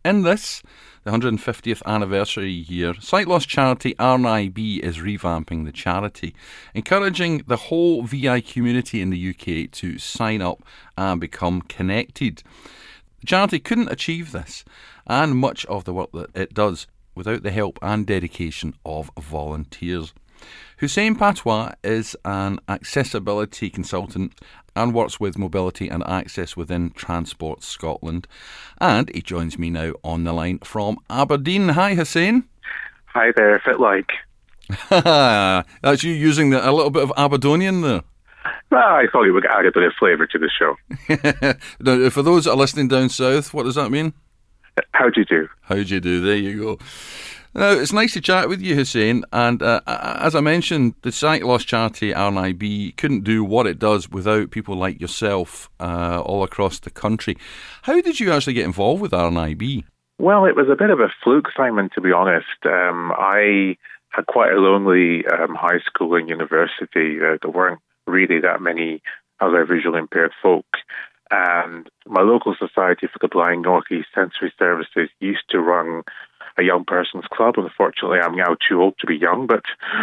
In this, the 150th anniversary year, sight loss charity RNIB is revamping the charity, encouraging the whole VI community in the UK to sign up and become connected. The charity couldn't achieve this, and much of the work that it does, without the help and dedication of volunteers. Hussein Patois is an accessibility consultant and works with mobility and access within Transport Scotland. And he joins me now on the line from Aberdeen. Hi, Hussein. Hi there, FitLike. That's you using a little bit of Aberdonian there. Well, I thought you would add a bit of flavour to the show. Now, for those that are listening down south, what does that mean? How do you do? How do you do? There you go. Now, it's nice to chat with you, Hussein, and as I mentioned, the sight loss charity RNIB couldn't do what it does without people like yourself all across the country. How did you actually get involved with RNIB? Well, it was a bit of a fluke, Simon, to be honest. I had quite a lonely high school and university. There weren't really that many other visually impaired folk. And my local Society for the Blind North East Sensory Services used to run a young person's club. Unfortunately, I'm now too old to be young, but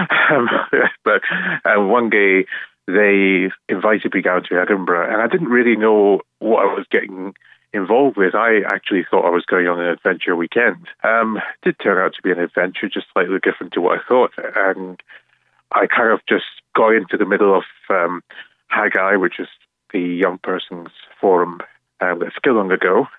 one day they invited me down to Edinburgh, and I didn't really know what I was getting involved with. I actually thought I was going on an adventure weekend. It did turn out to be an adventure, just slightly different to what I thought, and I kind of just got into the middle of Haggai, which is the young person's forum that's still on the go,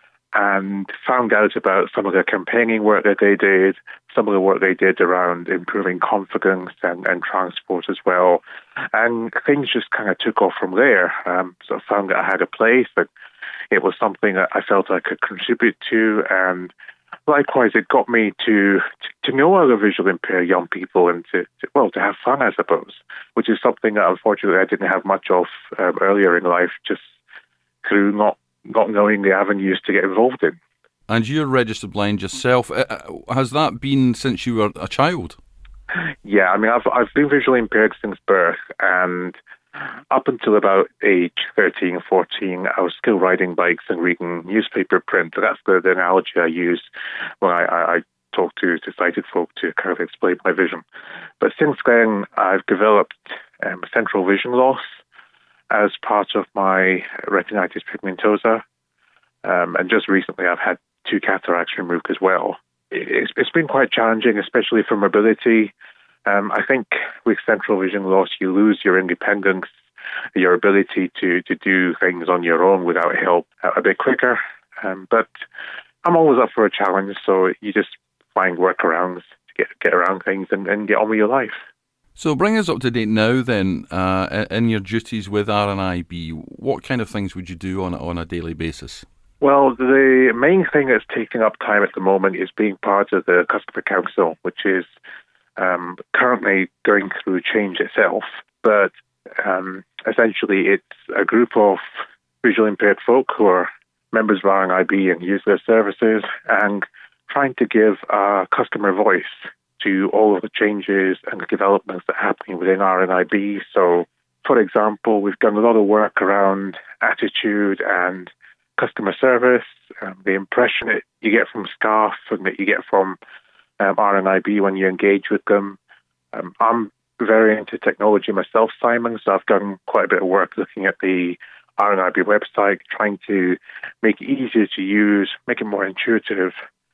and found out about some of the campaigning work that they did, some of the work they did around improving confidence and transport as well. And things just kind of took off from there. So I found that I had a place, that it was something that I felt I could contribute to. And likewise, it got me to know other visually impaired young people and to have fun, I suppose, which is something that unfortunately I didn't have much of earlier in life, just through not knowing the avenues to get involved in. And you're registered blind yourself. Has that been since you were a child? Yeah, I mean, I've been visually impaired since birth, and up until about age 13, 14, I was still riding bikes and reading newspaper print. That's the analogy I use when I talk to sighted folk to kind of explain my vision. But since then, I've developed central vision loss as part of my retinitis pigmentosa. And just recently I've had 2 cataracts removed as well. It's been quite challenging, especially for mobility. I think with central vision loss, you lose your independence, your ability to do things on your own without help a bit quicker. But I'm always up for a challenge, so you just find workarounds to get around things and get on with your life. So bring us up to date now then, in your duties with RNIB. What kind of things would you do on a daily basis? Well, the main thing that's taking up time at the moment is being part of the Customer Council, which is currently going through change itself. But essentially it's a group of visually impaired folk who are members of RNIB and use their services, and trying to give a customer voice to all of the changes and the developments that are happening within RNIB. So, for example, we've done a lot of work around attitude and customer service, the impression that you get from staff and that you get from RNIB when you engage with them. I'm very into technology myself, Simon, so I've done quite a bit of work looking at the RNIB website, trying to make it easier to use, make it more intuitive.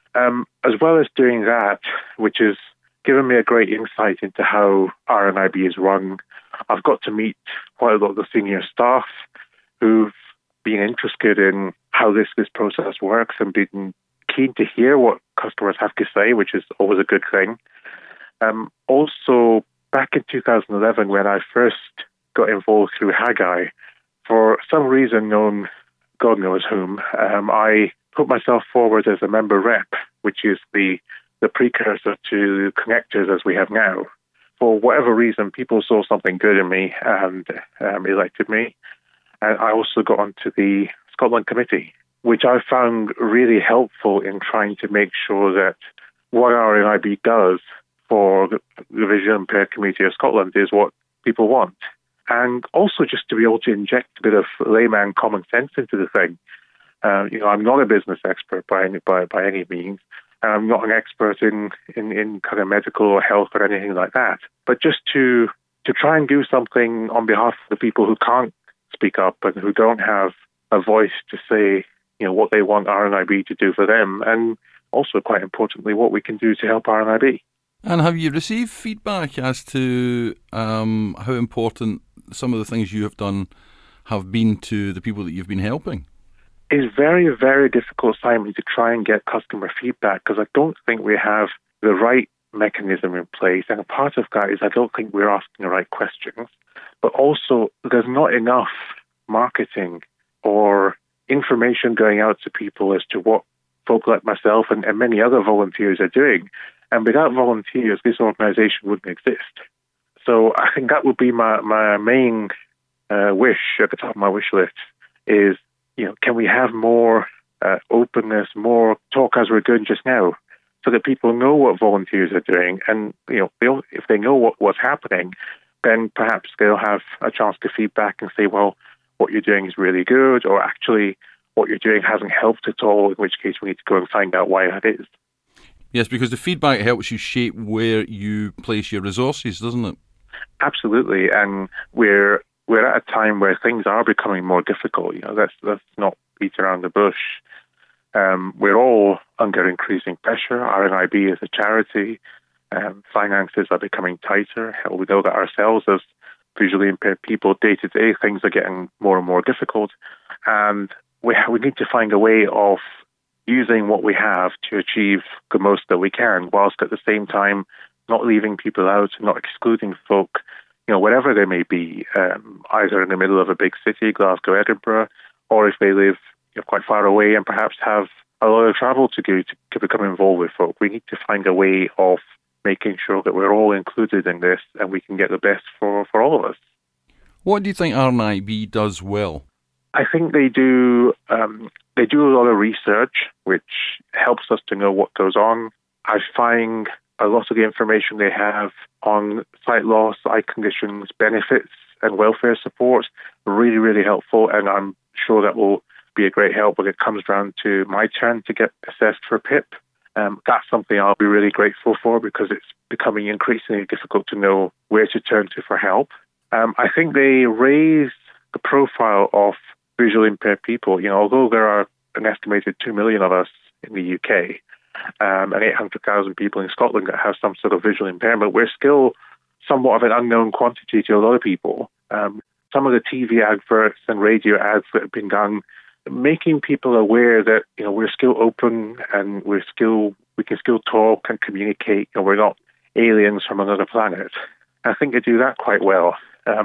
As well as doing that, which has given me a great insight into how RNIB is run, I've got to meet quite a lot of the senior staff who've been interested in how this process works and been keen to hear what customers have to say, which is always a good thing. Also, back in 2011, when I first got involved through Haggai, for some reason known, God knows whom, I put myself forward as a member rep, which is the precursor to connectors as we have now. For whatever reason, people saw something good in me and elected me. And I also got onto the Scotland Committee, which I found really helpful in trying to make sure that what RNIB does for the visually impaired community of Scotland is what people want. And also just to be able to inject a bit of layman common sense into the thing. I'm not a business expert by any means. I'm not an expert in kind of medical or health or anything like that. But just to try and do something on behalf of the people who can't speak up and who don't have a voice to say, what they want RNIB to do for them, and also, quite importantly, what we can do to help RNIB. And have you received feedback as to how important some of the things you have done have been to the people that you've been helping? It's very, very difficult, Simon, to try and get customer feedback because I don't think we have the right mechanism in place. And a part of that is I don't think we're asking the right questions. But also, there's not enough marketing or information going out to people as to what folk like myself and many other volunteers are doing. And without volunteers, this organisation wouldn't exist. So I think that would be my main wish at the top of my wish list is, can we have more openness, more talk as we're doing just now, so that people know what volunteers are doing, and if they know what's happening, then perhaps they'll have a chance to feedback and say, well, what you're doing is really good, or actually what you're doing hasn't helped at all, in which case we need to go and find out why that is. Yes, because the feedback helps you shape where you place your resources, doesn't it? Absolutely, and we're at a time where things are becoming more difficult. Let's not beat around the bush. We're all under increasing pressure. RNIB is a charity. Finances are becoming tighter. We know that ourselves as visually impaired people, day to day, things are getting more and more difficult. And we need to find a way of using what we have to achieve the most that we can, whilst at the same time not leaving people out, not excluding folk, wherever they may be, either in the middle of a big city, Glasgow, Edinburgh, or if they live quite far away and perhaps have a lot of travel to do to become involved with folk. We need to find a way of making sure that we're all included in this and we can get the best for all of us. What do you think RNIB does well? I think they do a lot of research, which helps us to know what goes on. I find a lot of the information they have on sight loss, eye conditions, benefits and welfare support really, really helpful, and I'm sure that will be a great help when it comes down to my turn to get assessed for PIP. That's something I'll be really grateful for because it's becoming increasingly difficult to know where to turn to for help. I think they raise the profile of visually impaired people. Although there are an estimated 2 million of us in the UK and 800,000 people in Scotland that have some sort of visual impairment, we're still somewhat of an unknown quantity to a lot of people. Some of the TV adverts and radio ads that have been done, making people aware that we're still open and we can still talk and communicate. We're not aliens from another planet. I think they do that quite well.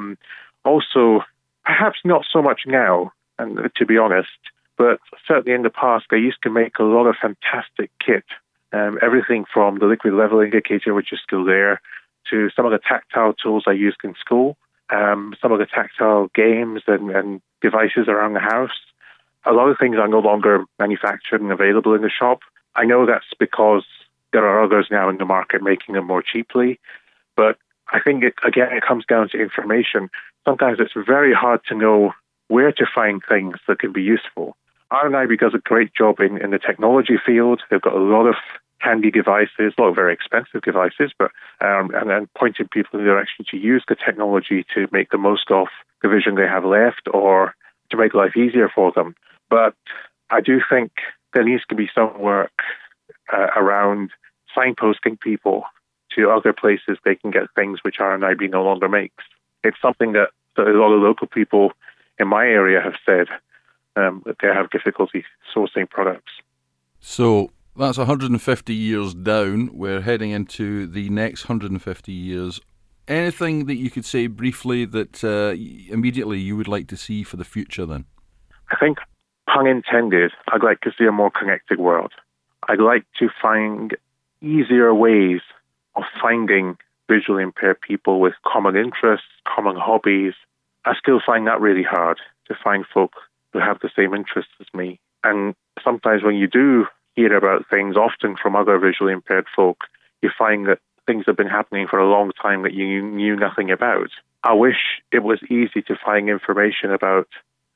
Also, perhaps not so much now, and to be honest, but certainly in the past they used to make a lot of fantastic kit. Everything from the liquid level indicator, which is still there, to some of the tactile tools I used in school, some of the tactile games and devices around the house. A lot of things are no longer manufactured and available in the shop. I know that's because there are others now in the market making them more cheaply, but I think, it comes down to information. Sometimes it's very hard to know where to find things that can be useful. RNIB does a great job in the technology field. They've got a lot of handy devices, a lot of very expensive devices, but and then pointing people in the direction to use the technology to make the most of the vision they have left or to make life easier for them. But I do think there needs to be some work around signposting people to other places they can get things which RNIB no longer makes. It's something that a lot of local people in my area have said that they have difficulty sourcing products. So that's 150 years down. We're heading into the next 150 years. Anything that you could say briefly that immediately you would like to see for the future then? I think, pun intended, I'd like to see a more connected world. I'd like to find easier ways of finding visually impaired people with common interests, common hobbies. I still find that really hard, to find folk who have the same interests as me. And sometimes when you do hear about things, often from other visually impaired folk, you find that things have been happening for a long time that you knew nothing about. I wish it was easy to find information about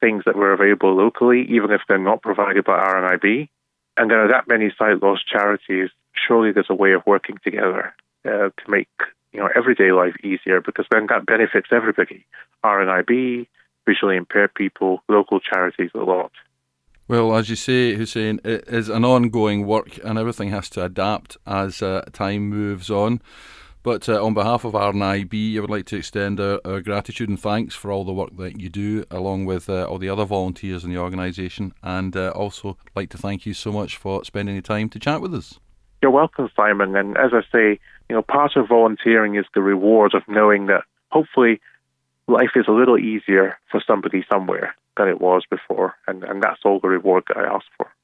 things that were available locally, even if they're not provided by RNIB. And there are that many sight loss charities. Surely there's a way of working together to make everyday life easier, because then that benefits everybody. RNIB, visually impaired people, local charities, a lot. Well, as you say, Hussein, it is an ongoing work and everything has to adapt as time moves on. But on behalf of RNIB, I would like to extend our gratitude and thanks for all the work that you do, along with all the other volunteers in the organisation, and also like to thank you so much for spending the time to chat with us. You're welcome, Simon. And as I say, part of volunteering is the reward of knowing that hopefully life is a little easier for somebody somewhere than it was before. And that's all the reward that I ask for.